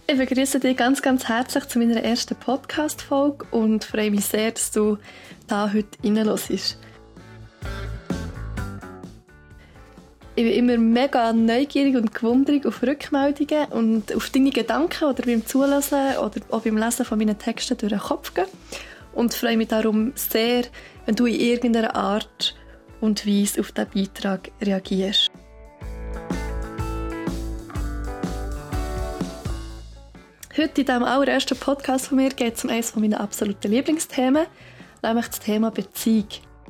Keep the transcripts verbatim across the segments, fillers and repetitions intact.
Ich begrüße dich ganz, ganz herzlich zu meiner ersten Podcast-Folge und freue mich sehr, dass du da heute reinhörst. Ich bin immer mega neugierig und gewundert auf Rückmeldungen und auf deine Gedanken oder beim Zuhören oder auch beim Lesen von meinen Texten durch den Kopf gehen. Und freue mich darum sehr, wenn du in irgendeiner Art und Weise auf diesen Beitrag reagierst. Heute in diesem allerersten Podcast von mir geht es um eines meiner absoluten Lieblingsthemen, nämlich das Thema Beziehung.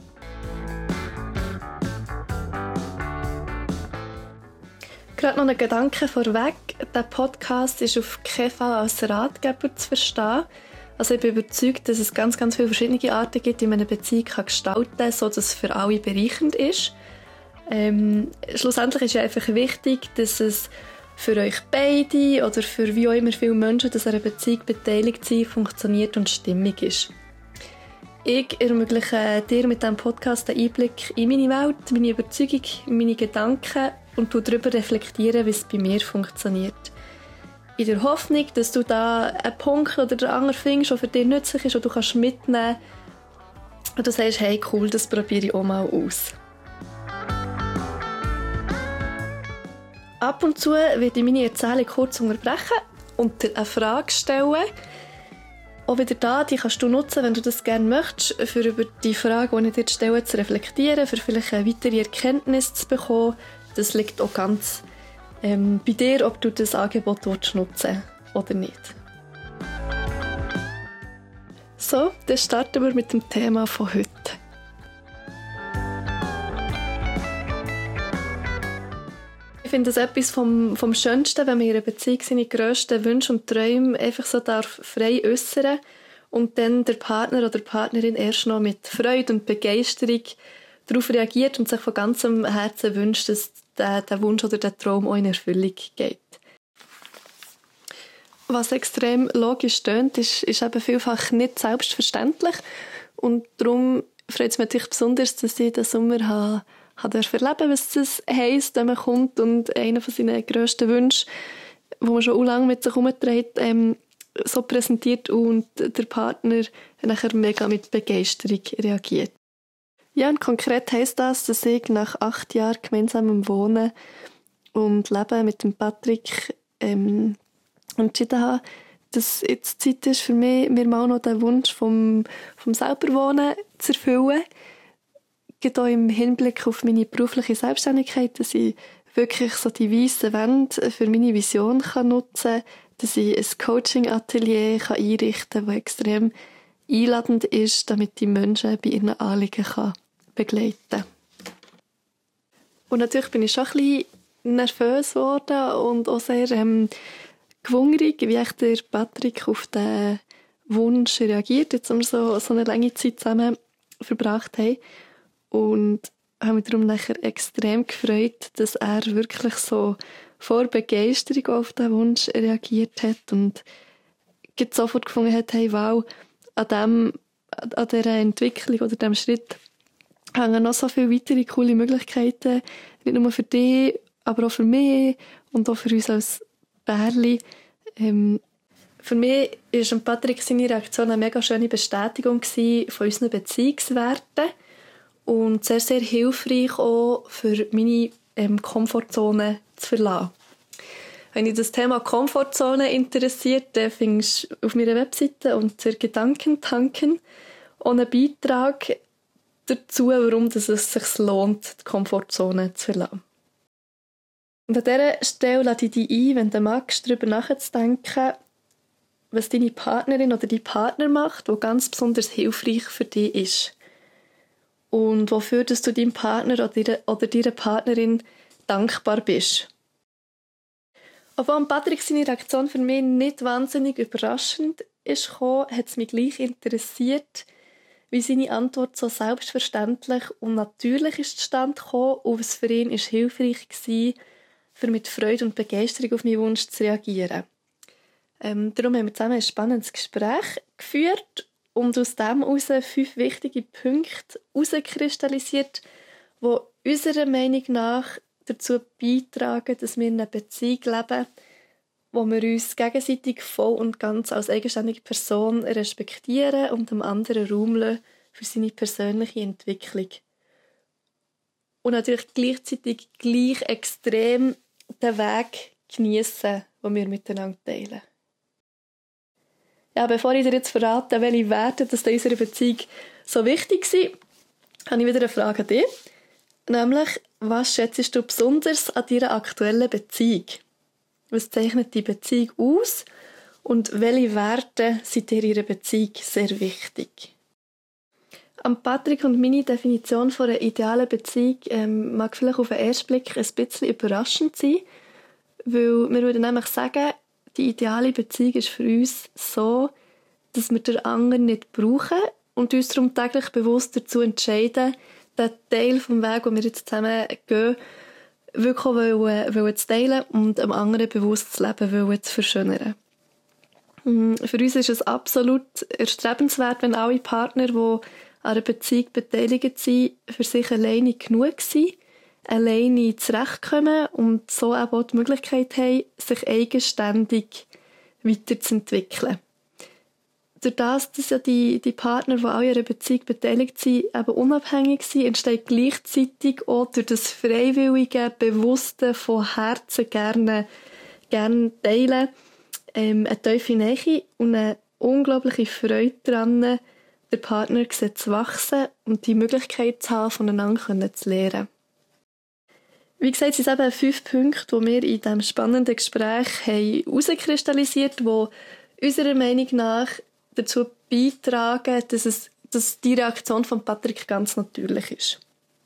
Gerade noch ein Gedanke vorweg. Der Podcast ist auf keinen Fall als Ratgeber zu verstehen. Also ich bin überzeugt, dass es ganz, ganz viele verschiedene Arten gibt, wie man eine Beziehung gestalten kann, sodass es für alle bereichernd ist. Ähm, schlussendlich ist ja einfach wichtig, dass es für euch beide oder für wie auch immer viele Menschen, die an einer Beziehung beteiligt sind, funktioniert und stimmig ist. Ich ermögliche dir mit diesem Podcast einen Einblick in meine Welt, meine Überzeugung, meine Gedanken und darüber reflektieren, wie es bei mir funktioniert. In der Hoffnung, dass du da einen Punkt oder den anderen findest, der für dich nützlich ist und du kannst mitnehmen und du sagst, hey cool, das probiere ich auch mal aus. Ab und zu werde ich meine Erzählung kurz unterbrechen und dir eine Frage stellen. Auch wieder da, die kannst du nutzen, wenn du das gerne möchtest, für über die Frage, die ich dir stelle, zu reflektieren, für vielleicht eine weitere Erkenntnis zu bekommen. Das liegt auch ganz ähm, bei dir, ob du das Angebot nutzen willst oder nicht. So, dann starten wir mit dem Thema von heute. Ich finde das etwas vom, vom Schönsten, wenn man in einer Beziehung seine grössten Wünsche und Träume einfach so darf frei äußern und dann der Partner oder die Partnerin erst noch mit Freude und Begeisterung darauf reagiert und sich von ganzem Herzen wünscht, dass der, der Wunsch oder der Traum auch in Erfüllung geht. Was extrem logisch tönt, ist, ist eben vielfach nicht selbstverständlich und darum freut es mich natürlich besonders, dass ich diesen Sommer habe hat er erleben, was das heisst, wenn man kommt und einer von seinen grössten Wünschen, den man schon so lange mit sich herumträgt, ähm, so präsentiert und der Partner nachher mega mit Begeisterung reagiert. Ja, und konkret heisst das, dass ich nach acht Jahren gemeinsamem Wohnen und Leben mit dem Patrick ähm, entschieden habe, dass jetzt Zeit ist für mich, mir mal noch den Wunsch vom, vom Selberwohnen zu erfüllen. Gerade auch im Hinblick auf meine berufliche Selbstständigkeit, dass ich wirklich so die weißen Wände für meine Vision kann nutzen kann, dass ich ein Coaching-Atelier kann einrichten kann, das extrem einladend ist, damit die Menschen bei ihren Anliegen kann begleiten kann. Und natürlich bin ich schon ein bisschen nervös geworden und auch sehr ähm, gewundert, wie echt der Patrick auf diesen Wunsch reagiert, jetzt wir so, so eine lange Zeit zusammen verbracht haben. Und habe mich darum nachher extrem gefreut, dass er wirklich so vor Begeisterung auf diesen Wunsch reagiert hat und sofort gefunden hat, hey, wow, an, dem, an dieser Entwicklung oder diesem Schritt hängen noch so viele weitere coole Möglichkeiten, nicht nur für dich, aber auch für mich und auch für uns als Pärchen. Ähm, für mich war Patrick seine Reaktion eine mega schöne Bestätigung von unseren Beziehungswerten. Und sehr, sehr hilfreich auch für meine ähm, Komfortzone zu verlassen. Wenn dich das Thema Komfortzone interessiert, dann findest du auf meiner Webseite unter Gedanken tanken auch einen Beitrag dazu, warum es sich lohnt, die Komfortzone zu verlassen. Und an dieser Stelle lade ich dich ein, wenn du magst, darüber nachzudenken, was deine Partnerin oder dein Partner macht, was ganz besonders hilfreich für dich ist. Und wofür dass du deinem Partner oder deiner Partnerin dankbar bist. Obwohl Patrick seine Reaktion für mich nicht wahnsinnig überraschend ist gekommen, hat es mich gleich interessiert, wie seine Antwort so selbstverständlich und natürlich ist zustande gekommen und was für ihn ist hilfreich war, für mit Freude und Begeisterung auf meinen Wunsch zu reagieren. Ähm, darum haben wir zusammen ein spannendes Gespräch geführt und aus dem heraus fünf wichtige Punkte herauskristallisiert, die unserer Meinung nach dazu beitragen, dass wir in einer Beziehung leben, wo wir uns gegenseitig voll und ganz als eigenständige Person respektieren und dem anderen Raum lassen für seine persönliche Entwicklung. Und natürlich gleichzeitig gleich extrem den Weg geniessen, den wir miteinander teilen. Ja, bevor ich dir jetzt verrate, welche Werte das in unserer Beziehung so wichtig sind, habe ich wieder eine Frage an dich. Nämlich, was schätzt du besonders an deiner aktuellen Beziehung? Was zeichnet die Beziehung aus? Und welche Werte sind dir in ihrer Beziehung sehr wichtig? Am Patrick und meine Definition von einer idealen Beziehung ähm, mag vielleicht auf den ersten Blick ein bisschen überraschend sein, weil wir würden nämlich sagen, die ideale Beziehung ist für uns so, dass wir den anderen nicht brauchen und uns darum täglich bewusst dazu entscheiden, den Teil vom Weg, den wir jetzt zusammen gehen, wirklich auch wollen, wollen zu teilen und dem anderen bewusst das Leben wollen zu verschönern. Für uns ist es absolut erstrebenswert, wenn alle Partner, die an einer Beziehung beteiligt sind, für sich alleine genug sind, alleine zurechtkommen und so eben auch die Möglichkeit haben, sich eigenständig weiterzuentwickeln. Durch das, dass ja die, die Partner, die auch in einer Beziehung beteiligt sind, eben unabhängig sind, entsteht gleichzeitig auch durch das freiwillige, bewusste, von Herzen gerne, gerne teilen, ähm, eine tiefe Nähe und eine unglaubliche Freude daran, den Partner zu wachsen und die Möglichkeit zu haben, voneinander zu lernen. Wie gesagt, sind es eben fünf Punkte, die wir in diesem spannenden Gespräch herauskristallisiert haben, die unserer Meinung nach dazu beitragen, dass, es, dass die Reaktion von Patrick ganz natürlich ist.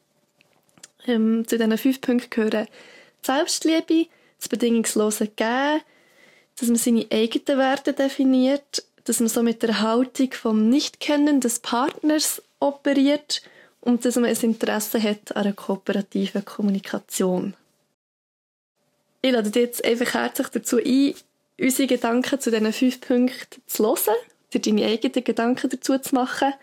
Ähm, zu diesen fünf Punkten gehören die Selbstliebe, das bedingungslose Geben, dass man seine eigenen Werte definiert, dass man so mit der Haltung vom Nichtkennen des Partners operiert und dass man ein Interesse hat an einer kooperativen Kommunikation. Ich lade dich jetzt einfach herzlich dazu ein, unsere Gedanken zu diesen fünf Punkten zu hören, dir deine eigenen Gedanken dazu zu machen.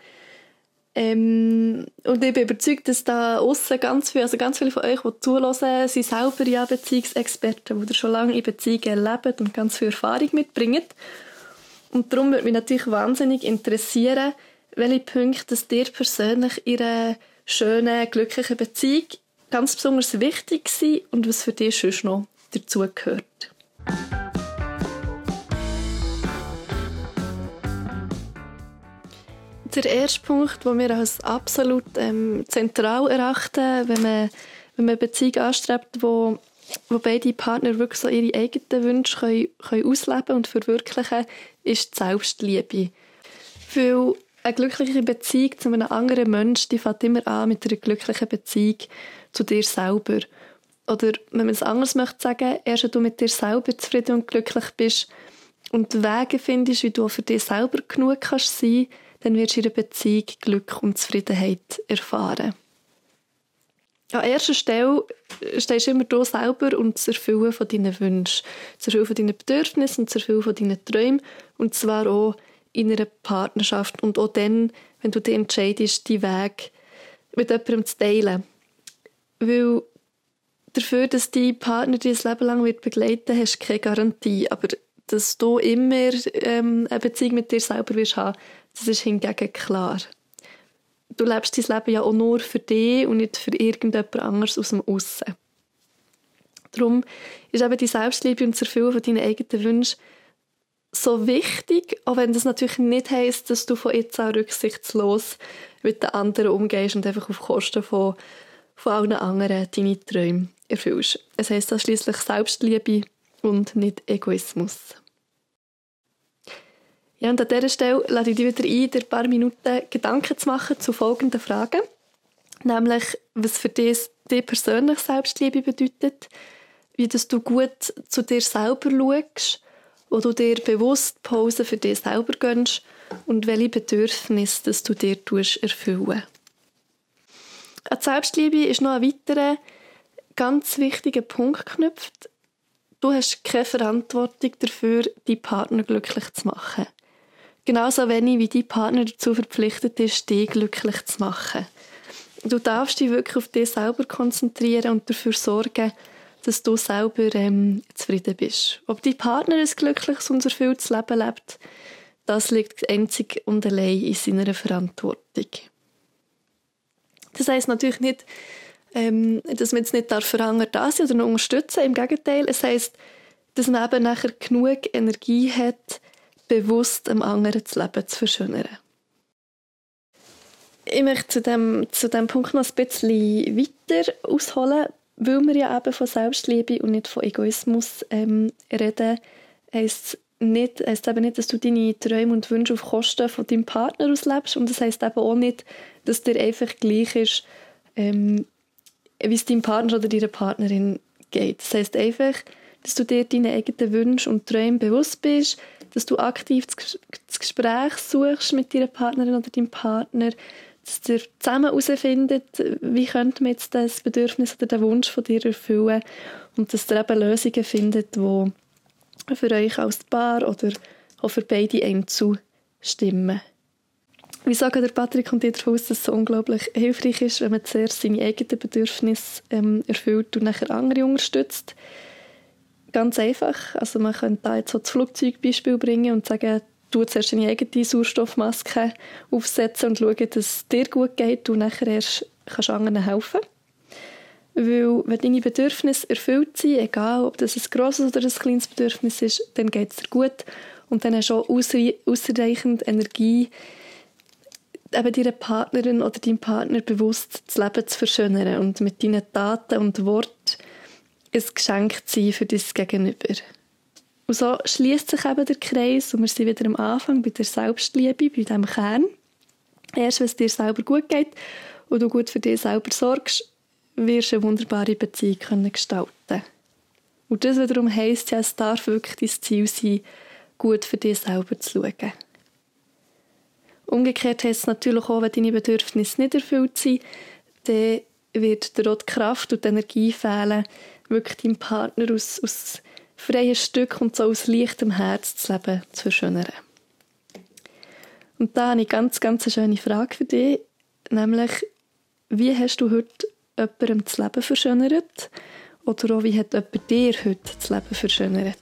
Ähm, und ich bin überzeugt, dass da aussen ganz viele, also ganz viele von euch, die zuhören, sind selber ja Beziehungsexperten, die schon lange in Beziehungen leben und ganz viel Erfahrung mitbringen. Und darum würde mich natürlich wahnsinnig interessieren, welche Punkte dir persönlich in einer schönen, glücklichen Beziehung ganz besonders wichtig sind und was für dich sonst noch dazugehört. Der erste Punkt, den wir als absolut ähm, zentral erachten, wenn man, wenn man eine Beziehung anstrebt, wo, wo beide Partner wirklich so ihre eigenen Wünsche können, können ausleben und verwirklichen, ist die Selbstliebe. Weil eine glückliche Beziehung zu einem anderen Menschen, die fängt immer an mit einer glücklichen Beziehung zu dir selber. Oder wenn man es anders möchte sagen, erst wenn du mit dir selber zufrieden und glücklich bist und Wege findest, wie du für dich selber genug kannst sein, dann wirst du in einer Beziehung Glück und Zufriedenheit erfahren. An erster Stelle stehst du immer du selber und das Erfüllen von deinen Wünschen, das Erfüllen von deinen Bedürfnissen und das Erfüllen von deinen Träumen, und zwar auch in einer Partnerschaft und auch dann, wenn du dich entscheidest, deinen Weg mit jemandem zu teilen. Weil dafür, dass dein Partner dich ein Leben lang wird begleiten wird, hast du keine Garantie. Aber dass du immer ähm, eine Beziehung mit dir selber wirst haben, das ist hingegen klar. Du lebst dein Leben ja auch nur für dich und nicht für irgendjemand anderes aus dem Aussen. Darum ist eben die Selbstliebe und das Erfüllen von deinen eigenen Wünschen so wichtig, auch wenn das natürlich nicht heisst, dass du von jetzt an rücksichtslos mit den anderen umgehst und einfach auf Kosten von, von allen anderen deine Träume erfüllst. Es heisst das schliesslich Selbstliebe und nicht Egoismus. Ja, und an dieser Stelle lade ich dich wieder ein, dir ein paar Minuten Gedanken zu machen zu folgenden Fragen. Nämlich, was für dich, dich persönlich Selbstliebe bedeutet, wie dass du gut zu dir selber schaust, wo du dir bewusst Pausen für dich selber gönnst und welche Bedürfnisse dass du dir erfüllen. An die Selbstliebe ist noch ein weiterer ganz wichtiger Punkt geknüpft. Du hast keine Verantwortung dafür, deinen Partner glücklich zu machen. Genauso wenig wie dein Partner dazu verpflichtet ist, dich glücklich zu machen. Du darfst dich wirklich auf dich selber konzentrieren und dafür sorgen, dass du selber ähm, zufrieden bist. Ob dein Partner ein glückliches und erfülltes Leben lebt, das liegt einzig und allein in seiner Verantwortung. Das heisst natürlich nicht, ähm, dass man jetzt nicht für andere da sein oder unterstützen. Im Gegenteil, es heisst, dass man eben nachher genug Energie hat, bewusst dem anderen das Leben zu verschönern. Ich möchte zu diesem zu dem Punkt noch ein bisschen weiter ausholen, weil wir ja eben von Selbstliebe und nicht von Egoismus ähm, reden, heisst nicht, heisst eben nicht, dass du deine Träume und Wünsche auf Kosten von deinem Partner auslebst, und das heisst eben auch nicht, dass dir einfach gleich ist, ähm, wie es deinem Partner oder deiner Partnerin geht. Das heisst einfach, dass du dir deine eigenen Wünsche und Träume bewusst bist, dass du aktiv das Gespräch suchst mit deiner Partnerin oder deinem Partner, dass ihr zusammen herausfindet, wie könnte man jetzt das Bedürfnis oder den Wunsch von dir erfüllen, und dass ihr eben Lösungen findet, die für euch als Paar oder auch für beide einem zustimmen. Wie sagen der Patrick und ich davon aus, dass es so unglaublich hilfreich ist, wenn man zuerst seine eigenen Bedürfnisse ähm, erfüllt und nachher andere unterstützt. Ganz einfach. Also man könnte da jetzt so das Flugzeugbeispiel bringen und sagen, du zuerst deine eigene Sauerstoffmaske aufsetzen und schauen, dass es dir gut geht und nachher erst kannst anderen helfen. Weil wenn deine Bedürfnisse erfüllt sind, egal ob das ein grosses oder ein kleines Bedürfnis ist, dann geht es dir gut und dann hast du auch ausreichend Energie, eben deiner Partnerin oder deinem Partner bewusst das Leben zu verschönern und mit deinen Taten und Worten ein Geschenk zu sein für dein Gegenüber. Und so schließt sich eben der Kreis und wir sind wieder am Anfang bei der Selbstliebe, bei diesem Kern. Erst wenn es dir selber gut geht und du gut für dich selber sorgst, wirst du eine wunderbare Beziehung können gestalten. Und das wiederum heisst ja, es darf wirklich dein Ziel sein, gut für dich selber zu schauen. Umgekehrt heisst es natürlich auch, wenn deine Bedürfnisse nicht erfüllt sind, dann wird dir auch die Kraft und die Energie fehlen, wirklich deinem Partner aus, aus freien Stück und so aus leichtem Herz das Leben zu verschönern. Und da habe ich eine ganz, ganz eine schöne Frage für dich, nämlich, wie hast du heute jemandem das Leben verschönert? Oder auch, wie hat jemand dir heute das Leben verschönert?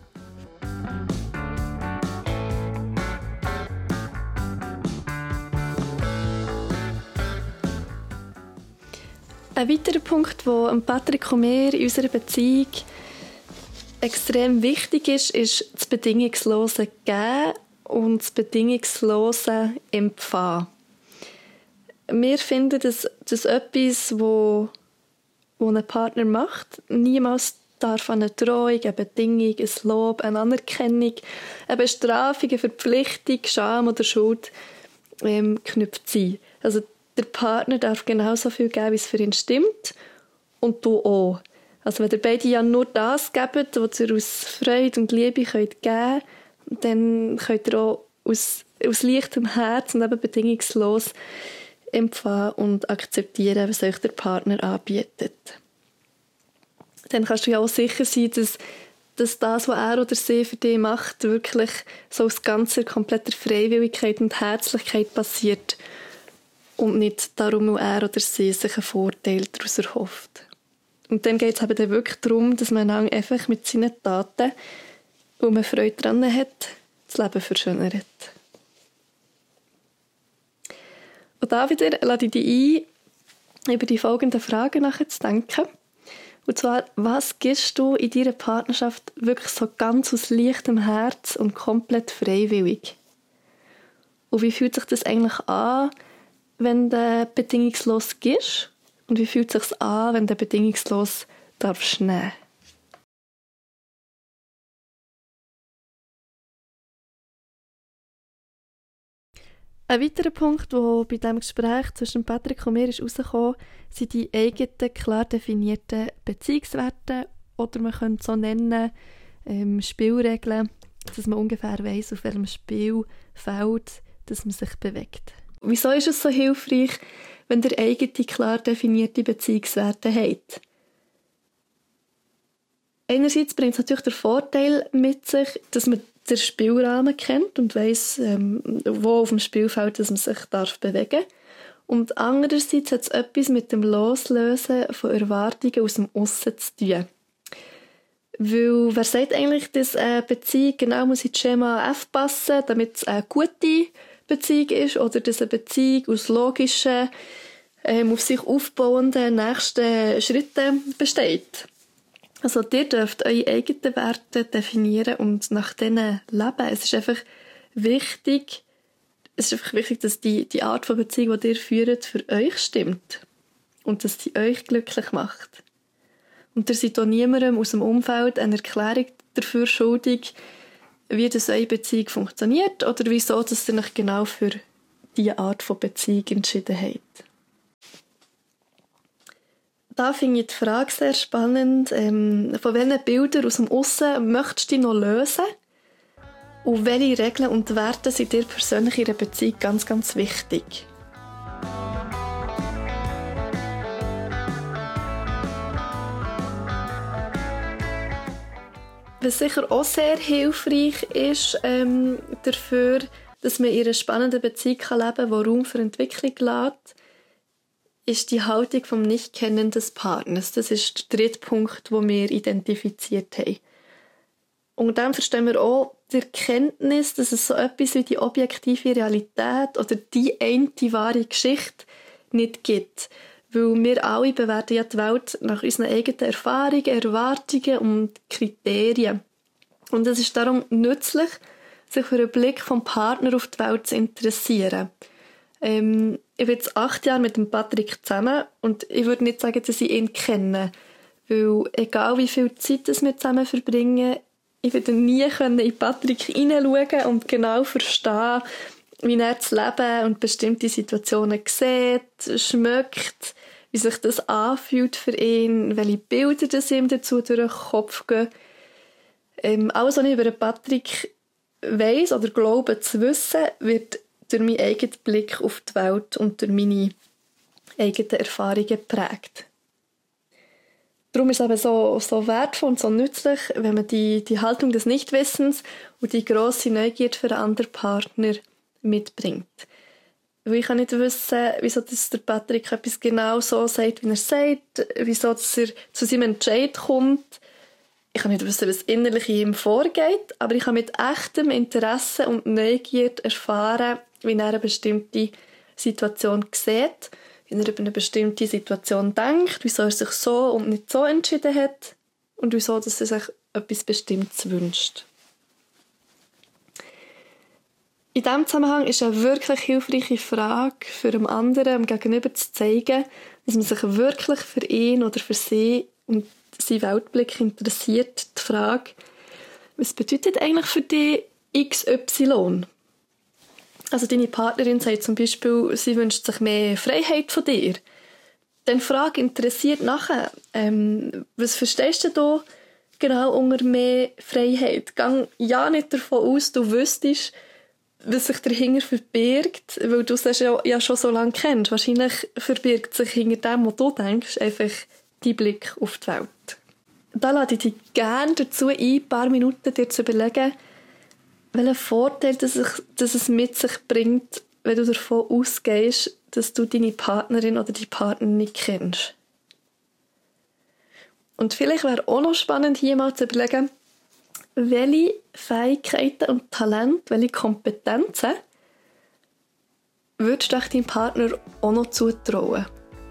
Ein weiterer Punkt, der Patrick und mir in unserer Beziehung extrem wichtig ist, ist das bedingungslose Geben und das bedingungslose Empfangen. Wir finden, dass, dass etwas, wo, wo ein Partner macht, niemals darf an eine Drohung, eine Bedingung, ein Lob, eine Anerkennung, eine Bestrafung, eine Verpflichtung, Scham oder Schuld ähm, geknüpft sein. Also der Partner darf genauso viel geben, wie es für ihn stimmt, und du auch. Also wenn ihr beide ja nur das gebt, was ihr aus Freude und Liebe könnt geben könnt, dann könnt ihr auch aus, aus leichtem Herz und eben bedingungslos empfangen und akzeptieren, was euch der Partner anbietet. Dann kannst du ja auch sicher sein, dass, dass das, was er oder sie für dich macht, wirklich so aus ganzer, kompletter Freiwilligkeit und Herzlichkeit passiert und nicht darum, weil er oder sie sich einen Vorteil daraus erhofft. Und dann geht es eben dann wirklich darum, dass man einfach mit seinen Taten, wo man Freude daran hat, das Leben verschönert. Und da wieder lade ich dich ein, über die folgenden Fragen nachzudenken. Und zwar, was gibst du in deiner Partnerschaft wirklich so ganz aus leichtem Herz und komplett freiwillig? Und wie fühlt sich das eigentlich an, wenn du bedingungslos gibst? Und wie fühlt es sich an, wenn du bedingungslos darfst nehmen? Ein weiterer Punkt, der bei diesem Gespräch zwischen Patrick und mir ist herausgekommen, sind die eigenen, klar definierten Beziehungswerte, oder man könnte es so nennen, ähm, Spielregeln, dass man ungefähr weiss, auf welchem Spielfeld dass man sich bewegt. Wieso ist es so hilfreich, wenn ihr eigene, klar definierte Beziehungswerte habt? Einerseits bringt es natürlich den Vorteil mit sich, dass man den Spielrahmen kennt und weiss, ähm, wo auf dem Spielfeld dass man sich darf bewegen darf. Und andererseits hat es etwas mit dem Loslösen von Erwartungen aus dem Aussen zu tun. Weil wer sagt eigentlich, dass eine Beziehung genau muss ins Schema F passen, damit es eine gute Beziehung ist, oder dass eine Beziehung aus logischen, ähm, auf sich aufbauenden nächsten Schritten besteht? Also ihr dürft eure eigenen Werte definieren und nach denen leben. Es ist einfach wichtig, es ist einfach wichtig, dass die, die Art von Beziehung, die ihr führt, für euch stimmt. Und dass sie euch glücklich macht. Und ihr seid auch niemandem aus dem Umfeld eine Erklärung dafür schuldig, wie das eure Beziehung funktioniert oder wieso dass ihr euch genau für diese Art von Beziehung entschieden habt. Da finde ich die Frage sehr spannend, ähm, von welchen Bildern aus dem Aussen möchtest du dich noch lösen? Und welche Regeln und Werte sind dir persönlich in einer Beziehung ganz, ganz wichtig? Was sicher auch sehr hilfreich ist ähm, dafür, dass man in einer spannenden Beziehung leben kann, die Raum für Entwicklung lässt, ist die Haltung vom Nicht-Kennen des Partners. Das ist der dritte Punkt, den wir identifiziert haben. Und dann verstehen wir auch die Erkenntnis, dass es so etwas wie die objektive Realität oder die eine wahre Geschichte nicht gibt. Weil wir alle bewerten ja die Welt nach unseren eigenen Erfahrungen, Erwartungen und Kriterien. Und es ist darum nützlich, sich für einen Blick vom Partner auf die Welt zu interessieren. Ähm, ich bin jetzt acht Jahre mit dem Patrick zusammen und ich würde nicht sagen, dass ich ihn kenne. Weil egal wie viel Zeit wir zusammen verbringen, ich werde nie in Patrick hineinschauen und genau verstehen, wie er das Leben und bestimmte Situationen sieht, schmeckt, wie sich das anfühlt für ihn, welche Bilder das ihm dazu durch den Kopf gehen. Ähm, alles, was ich über Patrick weiss oder glaube zu wissen, wird durch meinen eigenen Blick auf die Welt und durch meine eigenen Erfahrungen geprägt. Darum ist es eben so, so wertvoll und so nützlich, wenn man die, die Haltung des Nichtwissens und die grosse Neugierde für einen anderen Partner mitbringt. Weil ich kann nicht wissen, wieso das der Patrick etwas genau so sagt, wie er sagt, wieso dass er zu seinem Entscheid kommt. Ich kann nicht wissen, was innerlich in ihm vorgeht, aber ich kann mit echtem Interesse und Neugierde erfahren, wie er eine bestimmte Situation sieht, wie er über eine bestimmte Situation denkt, wieso er sich so und nicht so entschieden hat und wieso dass er sich etwas Bestimmtes wünscht. In diesem Zusammenhang ist eine wirklich hilfreiche Frage für den anderen, um gegenüber zu zeigen, dass man sich wirklich für ihn oder für sie und seinen Weltblick interessiert, die Frage, was bedeutet eigentlich für dich X Y? Also deine Partnerin sagt zum Beispiel, sie wünscht sich mehr Freiheit von dir. Dann Frage interessiert nachher, ähm, was verstehst du da genau unter mehr Freiheit? Gang ja nicht davon aus, du wüsstest, was sich dahinter verbirgt, weil du es ja, ja schon so lange kennst. Wahrscheinlich verbirgt sich hinter dem, was du denkst, einfach dein Blick auf die Welt. Da lade ich dich gerne dazu ein, ein paar Minuten dir zu überlegen, welchen Vorteil dass es, dass es mit sich bringt, wenn du davon ausgehst, dass du deine Partnerin oder deinen Partner nicht kennst. Und vielleicht wäre auch noch spannend, hier mal zu überlegen, welche Fähigkeiten und Talente, welche Kompetenzen würdest du deinem Partner auch noch zutrauen?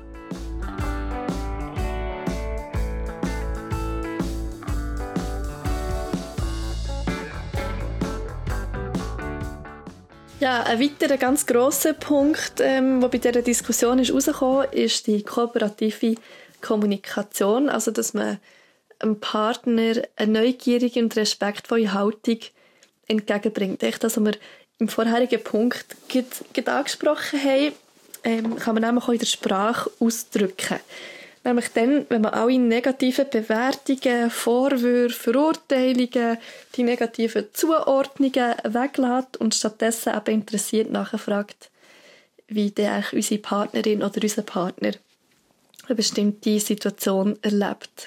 Ja, ein weiterer ganz grosser Punkt, ähm, der bei dieser Diskussion ist rausgekommen ist, ist die kooperative Kommunikation. Also, dass man einem Partner eine neugierige und respektvolle Haltung entgegenbringt. Echt das, was wir im vorherigen Punkt gerade angesprochen haben, ähm, kann man nämlich auch in der Sprache ausdrücken. Nämlich dann, wenn man alle negativen Bewertungen, Vorwürfe, Verurteilungen, die negativen Zuordnungen weglässt und stattdessen eben interessiert nachfragt, wie denn unsere Partnerin oder unser Partner eine bestimmte Situation erlebt.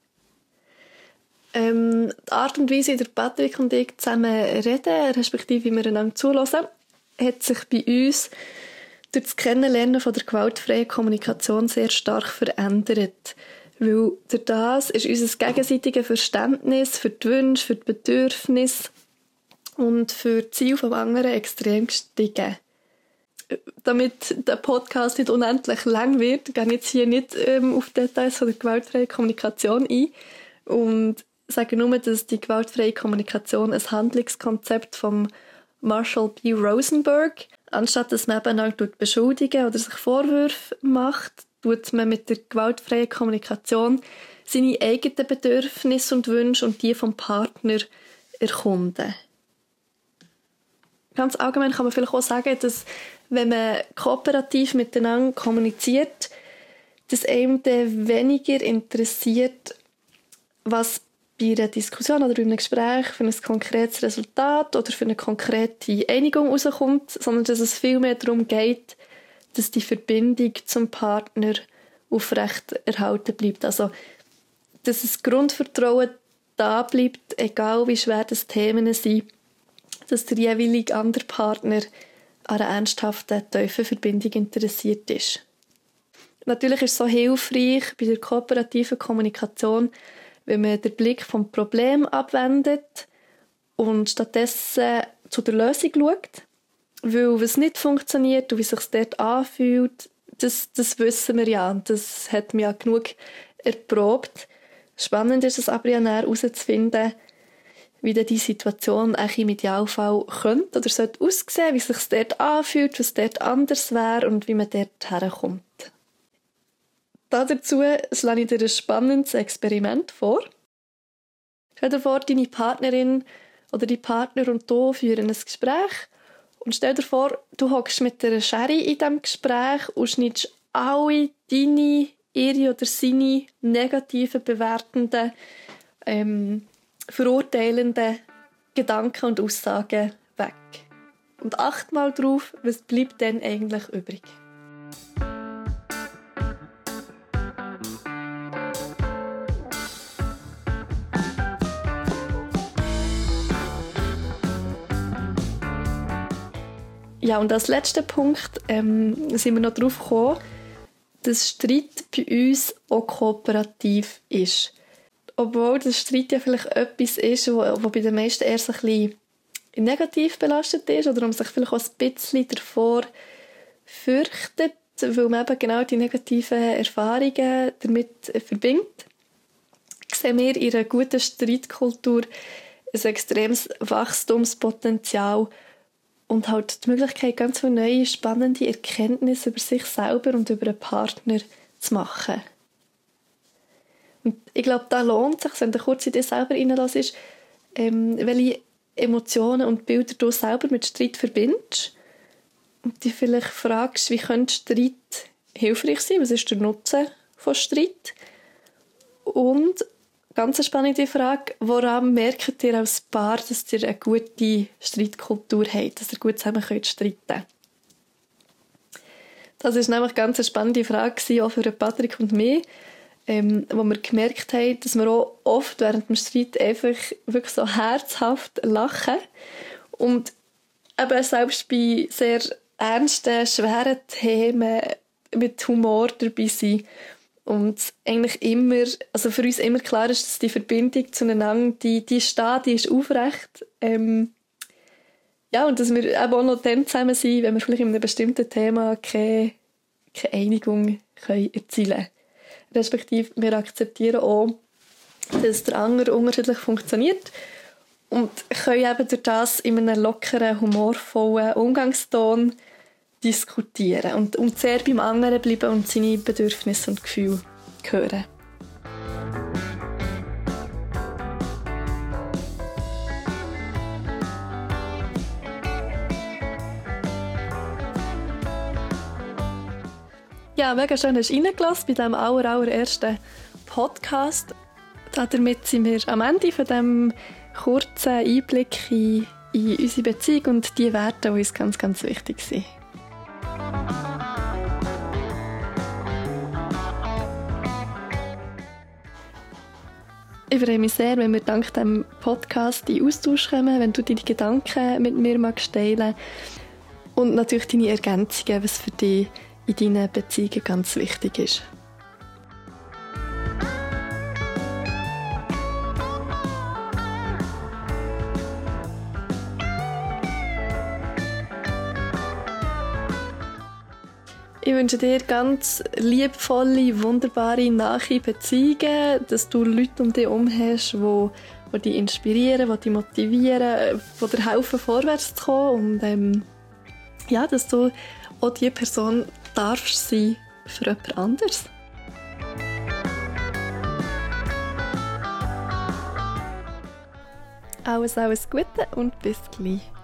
Ähm, die Art und Weise, wie der Patrick und ich zusammen reden, respektive wie wir einander zuhören, hat sich bei uns durch das Kennenlernen von der gewaltfreien Kommunikation sehr stark verändert. Weil durch das ist unser gegenseitiges Verständnis für die Wünsche, für die Bedürfnisse und für die Ziele des anderen extrem gestiegen. Damit der Podcast nicht unendlich lang wird, gehe ich jetzt hier nicht ähm, auf Details von der gewaltfreien Kommunikation ein und sage nur, dass die gewaltfreie Kommunikation ein Handlungskonzept von Marshall B. Rosenberg. Anstatt dass man einander beschuldigen oder sich Vorwürfe macht, tut man mit der gewaltfreien Kommunikation seine eigenen Bedürfnisse und Wünsche und die vom Partner erkunden. Ganz allgemein kann man vielleicht auch sagen, dass wenn man kooperativ miteinander kommuniziert, dass einem dann weniger interessiert, was bei einer Diskussion oder bei einem Gespräch für ein konkretes Resultat oder für eine konkrete Einigung rauskommt, sondern dass es vielmehr darum geht, dass die Verbindung zum Partner aufrecht erhalten bleibt. Also, dass das Grundvertrauen da bleibt, egal wie schwer das Themen sind, dass der jeweilige andere Partner an einer ernsthaften, tiefen Verbindung interessiert ist. Natürlich ist es so hilfreich bei der kooperativen Kommunikation, wenn man den Blick vom Problem abwendet und stattdessen zu der Lösung schaut. Weil was nicht funktioniert und wie es sich dort anfühlt, das, das wissen wir ja und das hat man ja genug erprobt. Spannend ist es aber ja näher herauszufinden, wie denn die Situation eigentlich im Idealfall könnte oder sollte aussehen, wie es sich dort anfühlt, was dort anders wäre und wie man dort herkommt. Dazu schlage ich dir ein spannendes Experiment vor. Stell dir vor, deine Partnerin oder dein Partner und du führen ein Gespräch und stell dir vor, du hockst mit einer Schere in diesem Gespräch und schneidest alle deine, ihre oder seine negativen, bewertenden, ähm, verurteilenden Gedanken und Aussagen weg. Und achte mal drauf, was bleibt denn eigentlich übrig. Ja, und als letzter Punkt ähm, sind wir noch darauf gekommen, dass Streit bei uns auch kooperativ ist. Obwohl das Streit ja vielleicht etwas ist, was bei den meisten eher so ein bisschen negativ belastet ist oder um sich vielleicht auch ein bisschen davor fürchtet, weil man eben genau die negativen Erfahrungen damit verbindet, sehen wir in einer guten Streitkultur ein extremes Wachstumspotenzial und halt die Möglichkeit, ganz viele neue, spannende Erkenntnisse über sich selber und über einen Partner zu machen. Und ich glaube, da lohnt es sich, wenn du kurz in dich selber reinlässt, ähm, welche Emotionen und Bilder du selber mit Streit verbindest und dich vielleicht fragst, wie könnte Streit hilfreich sein, was ist der Nutzen von Streit? Und ganz eine spannende Frage, woran merkt ihr als Paar, dass ihr eine gute Streitkultur habt, dass ihr gut zusammen könnt streiten? Das war nämlich ganz eine spannende Frage, auch für Patrick und mich, ähm, wo wir gemerkt haben, dass wir auch oft während dem Streit einfach wirklich so herzhaft lachen und eben selbst bei sehr ernsten, schweren Themen mit Humor dabei sind. Und eigentlich immer, also für uns immer klar ist, dass die Verbindung zueinander, die, die steht, die ist aufrecht. Ähm, ja, und dass wir eben auch noch dann zusammen sind, wenn wir vielleicht in einem bestimmten Thema keine, keine Einigung können erzielen können. Respektive wir akzeptieren auch, dass der andere unterschiedlich funktioniert und können eben durch das in einem lockeren, humorvollen Umgangston diskutieren und, und sehr beim anderen bleiben und seine Bedürfnisse und Gefühle hören. Ja, mega schön, dass du reingelassen bei diesem aller, allerersten Podcast. Damit sind wir am Ende von diesem kurzen Einblick in, in unsere Beziehung und die Werte, die uns ganz, ganz wichtig sind. Ich freue mich sehr, wenn wir dank diesem Podcast in Austausch kommen, wenn du deine Gedanken mit mir magst teilen und natürlich deine Ergänzungen, was für dich in deinen Beziehungen ganz wichtig ist. Ich wünsche dir ganz liebevolle, wunderbare, nahe Beziehungen, dass du Leute um dich herum hast, die, die dich inspirieren, die dich motivieren, die dir helfen, vorwärts zu kommen. Und ähm, ja, dass du auch die Person darfst sein für jemand anderes. Alles, alles Gute und bis gleich.